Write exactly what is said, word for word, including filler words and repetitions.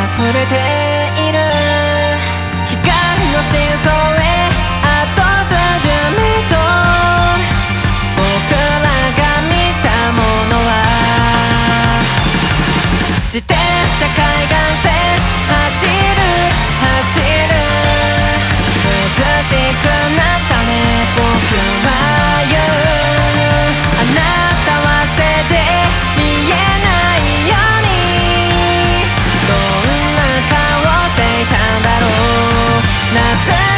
溢れている光の真相へあと数十メートル僕らが見たものは自転車海岸線走る走る涼しくなったね僕は言うあなたは背で見えないようにどんな顔していたんだろう夏